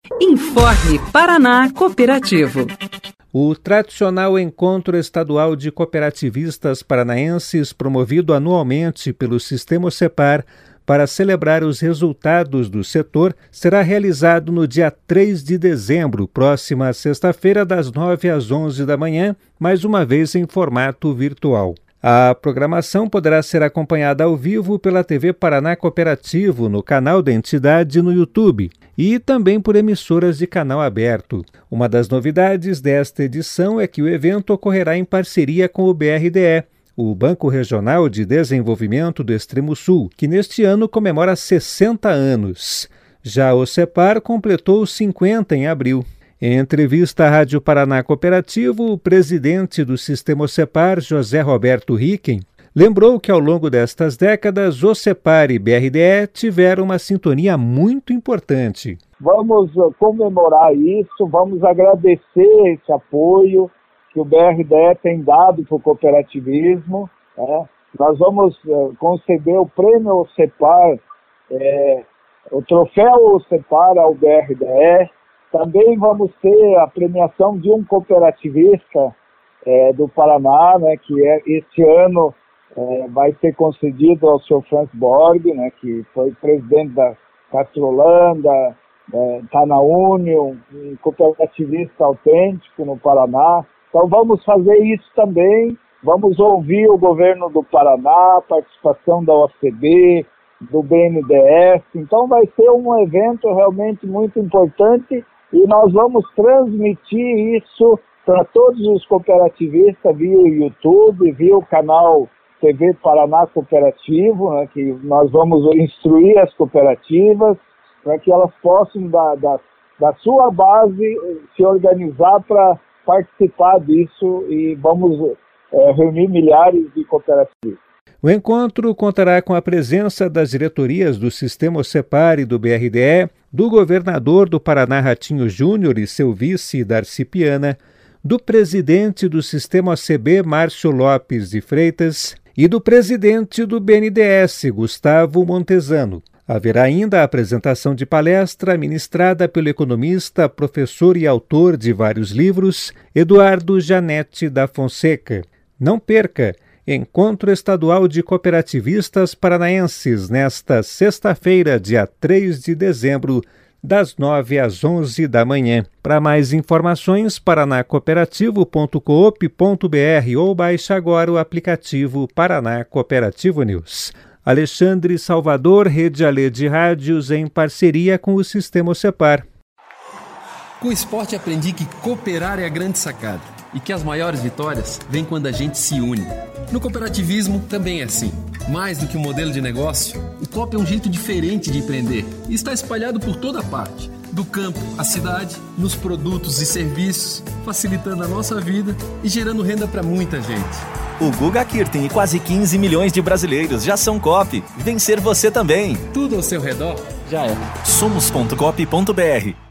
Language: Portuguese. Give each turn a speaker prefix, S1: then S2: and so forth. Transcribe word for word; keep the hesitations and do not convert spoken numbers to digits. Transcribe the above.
S1: Informe Paraná Cooperativo.
S2: O tradicional Encontro Estadual de Cooperativistas Paranaenses, promovido anualmente pelo Sistema Cepar para celebrar os resultados do setor, será realizado no dia três de dezembro, próxima sexta-feira, das nove às onze da manhã, mais uma vez em formato virtual. A programação poderá ser acompanhada ao vivo pela T V Paraná Cooperativo, no canal da entidade no YouTube, e também por emissoras de canal aberto. Uma das novidades desta edição é que o evento ocorrerá em parceria com o B R D E, o Banco Regional de Desenvolvimento do Extremo Sul, que neste ano comemora sessenta anos. Já o Cepar completou cinquenta em abril. Em entrevista à Rádio Paraná Cooperativo, o presidente do Sistema Cepar, José Roberto Ricken, lembrou que ao longo destas décadas, o Cepar e B R D E tiveram uma sintonia muito importante.
S3: Vamos comemorar isso, vamos agradecer esse apoio que o B R D E tem dado para o cooperativismo. Né? Nós vamos uh, conceder o prêmio Cepar, é, o troféu Cepar ao B R D E. Também vamos ter a premiação de um cooperativista é, do Paraná, né, que é, este ano é, vai ser concedido ao senhor Franz Borg, né, que foi presidente da Castrolanda, está é, na União, um cooperativista autêntico no Paraná. Então vamos fazer isso também, vamos ouvir o governo do Paraná, a participação da O C B, do B N D E S. Então vai ser um evento realmente muito importante. E nós vamos transmitir isso para todos os cooperativistas via o YouTube, via o canal T V Paraná Cooperativo, né, que nós vamos instruir as cooperativas para que elas possam, da, da, da sua base, se organizar para participar disso, e vamos é, reunir milhares de cooperativas.
S2: O encontro contará com a presença das diretorias do Sistema Cepar e do B R D E, do governador do Paraná, Ratinho Júnior, e seu vice, Darcy Piana, do presidente do Sistema O C B, Márcio Lopes de Freitas, e do presidente do B N D E S, Gustavo Montesano. Haverá ainda a apresentação de palestra ministrada pelo economista, professor e autor de vários livros, Eduardo Janete da Fonseca. Não perca! Encontro Estadual de Cooperativistas Paranaenses, nesta sexta-feira, dia três de dezembro, das nove às onze da manhã. Para mais informações, paraná cooperativo ponto coop ponto br ou baixe agora o aplicativo Paraná Cooperativo News. Alexandre Salvador, Rede Alê de Rádios, em parceria com o Sistema Cepar.
S4: Com o esporte aprendi que cooperar é a grande sacada e que as maiores vitórias vêm quando a gente se une. No cooperativismo também é assim. Mais do que um modelo de negócio, o coop é um jeito diferente de empreender e está espalhado por toda parte, do campo à cidade, nos produtos e serviços, facilitando a nossa vida e gerando renda para muita gente.
S5: O Guga Kirten e quase quinze milhões de brasileiros já são coop. Vencer você também.
S4: Tudo ao seu redor já é.
S5: somos ponto coop ponto br